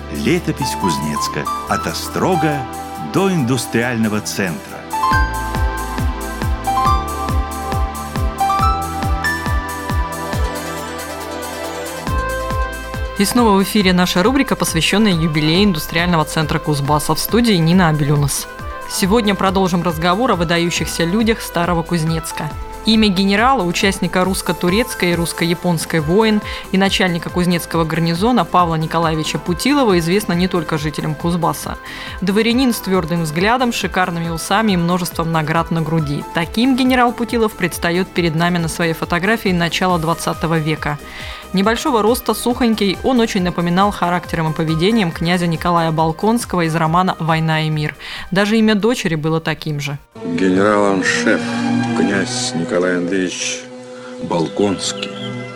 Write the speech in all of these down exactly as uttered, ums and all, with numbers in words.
Летопись Кузнецка. От острога до индустриального центра. И снова в эфире наша рубрика, посвященная юбилею индустриального центра Кузбасса. В студии Нина Абелюнас. Сегодня продолжим разговор о выдающихся людях Старого Кузнецка. Имя генерала, участника русско-турецкой и русско-японской войн и начальника Кузнецкого гарнизона Павла Николаевича Путилова известно не только жителям Кузбасса. Дворянин с твердым взглядом, шикарными усами и множеством наград на груди. Таким генерал Путилов предстает перед нами на своей фотографии начала двадцатого века. Небольшого роста, сухонький, он очень напоминал характером и поведением князя Николая Болконского из романа «Война и мир». Даже имя дочери было таким же. Генерал-аншеф, князь Николай Андреевич Болконский.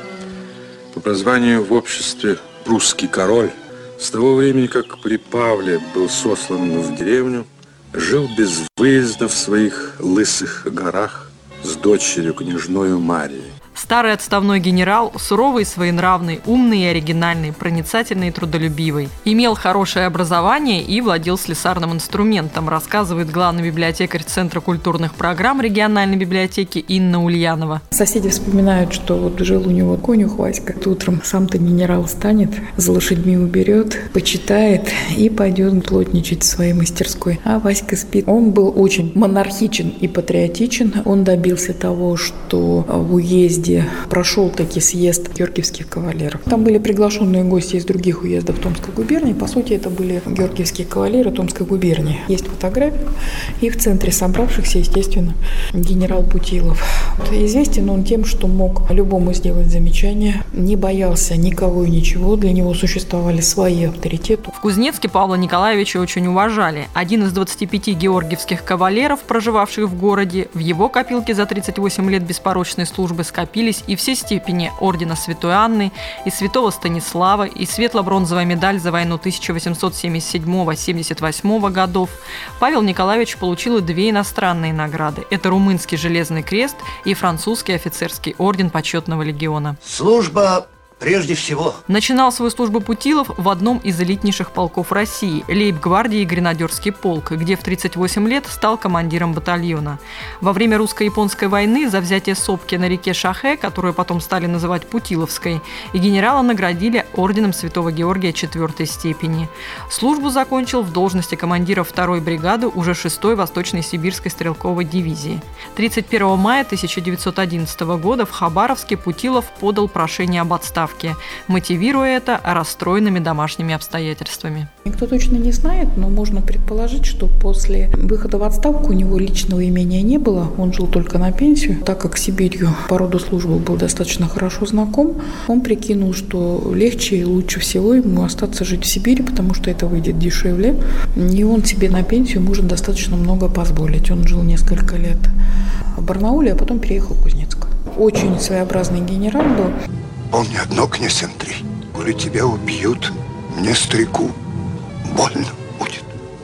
По прозванию в обществе прусский король. С того времени, как при Павле был сослан в деревню, жил без выезда в своих лысых горах с дочерью княжною Марией. Старый отставной генерал, суровый, своенравный, умный и оригинальный, проницательный и трудолюбивый. Имел хорошее образование и владел слесарным инструментом, рассказывает главный библиотекарь Центра культурных программ региональной библиотеки Инна Ульянова. Соседи вспоминают, что вот жил у него конюх Васька. Утром сам-то генерал встанет, за лошадьми уберет, почитает и пойдет плотничать в своей мастерской. А Васька спит. Он был очень монархичен и патриотичен. Он добился того, что в уезде прошел таки съезд георгиевских кавалеров. Там были приглашенные гости из других уездов Томской губернии. По сути, это были георгиевские кавалеры Томской губернии. Есть фотография. И в центре собравшихся, естественно, генерал Путилов. Известен он тем, что мог любому сделать замечание, не боялся никого и ничего. Для него существовали свои авторитеты. В Кузнецке Павла Николаевича очень уважали. Один из двадцати пяти георгиевских кавалеров, проживавших в городе, в его копилке за тридцать восемь лет беспорочной службы скопились и все степени ордена Святой Анны, и святого Станислава, и светло-бронзовая медаль за войну тысяча восемьсот семьдесят седьмого — семьдесят восьмого годов. Павел Николаевич получил и две иностранные награды. Это румынский железный крест и французский офицерский орден почетного легиона. Служба прежде всего. Начинал свою службу Путилов в одном из элитнейших полков России – лейб-гвардии и гренадерский полк, где в тридцать восемь лет стал командиром батальона. Во время русско-японской войны за взятие сопки на реке Шахэ, которую потом стали называть Путиловской, и генерала наградили орденом Святого Георгия четвертой степени. Службу закончил в должности командира второй бригады уже шестой Восточной сибирской стрелковой дивизии. тридцать первого мая тысяча девятьсот одиннадцатого года в Хабаровске Путилов подал прошение об отставке, мотивируя это расстроенными домашними обстоятельствами. Никто точно не знает, но можно предположить, что после выхода в отставку у него личного имения не было, он жил только на пенсию. Так как Сибирью по роду службы был достаточно хорошо знаком, он прикинул, что легче и лучше всего ему остаться жить в Сибири, потому что это выйдет дешевле, и он себе на пенсию может достаточно много позволить. Он жил несколько лет в Барнауле, а потом переехал в Кузнецк. Очень своеобразный генерал был. Помни одно, князь Андрей, коли тебя убьют, мне, старику, больно будет.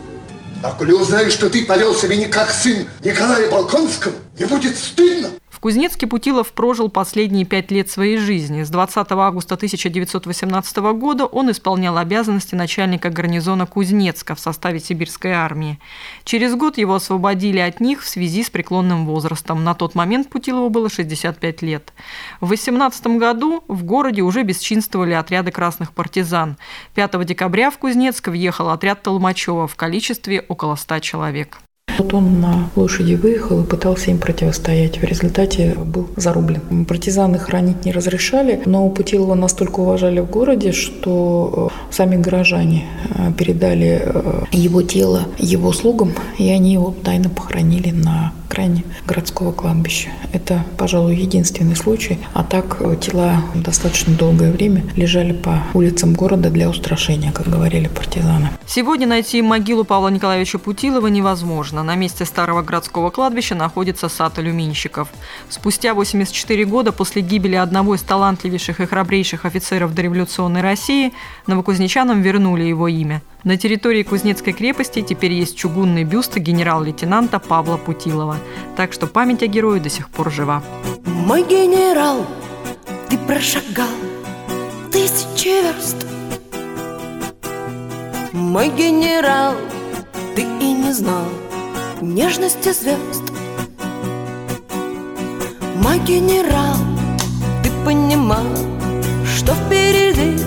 А коли узнаешь, что ты повел себя не как сын Николая Болконского, не будет стыдно. В Кузнецке Путилов прожил последние пять лет своей жизни. С двадцатого августа тысяча девятьсот восемнадцатого года он исполнял обязанности начальника гарнизона Кузнецка в составе сибирской армии. Через год его освободили от них в связи с преклонным возрастом. На тот момент Путилову было шестьдесят пять лет. В восемнадцатом году в городе уже бесчинствовали отряды красных партизан. пятого декабря в Кузнецк въехал отряд Толмачева в количестве около ста человек. Вот он на лошади выехал и пытался им противостоять. В результате был зарублен. Партизаны хранить не разрешали, но Путилова настолько уважали в городе, что сами горожане передали его тело его слугам, и они его тайно похоронили на окраине городского кладбища. Это, пожалуй, единственный случай. А так тела достаточно долгое время лежали по улицам города для устрашения, как говорили партизаны. Сегодня найти могилу Павла Николаевича Путилова невозможно. На месте старого городского кладбища находится сад алюминщиков. Спустя восемьдесят четыре года после гибели одного из талантливейших и храбрейших офицеров дореволюционной России новокузнечанам вернули его имя. На территории Кузнецкой крепости теперь есть чугунный бюст генерал-лейтенанта Павла Путилова. Так что память о герое до сих пор жива. Мой генерал, ты прошагал тысячи верст, Мой генерал, ты и не знал нежности звезд. Мой генерал, ты понимал, что впереди.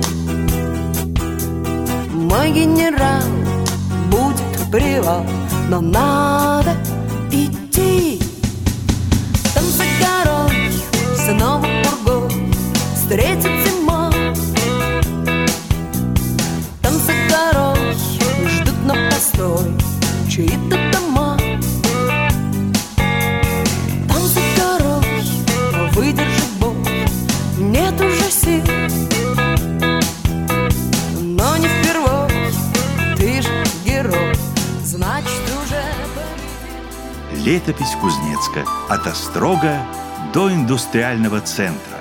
Мой генерал, будет привал, но надо идти. Там за горой, снова пургой встретит зима. Там за горой ждут на постой чьи-то дома. Там за горой выдержит бой, нет уже сил. Но не впервой, ты же герой, значит уже победил. Летопись Кузнецка. От острога до индустриального центра.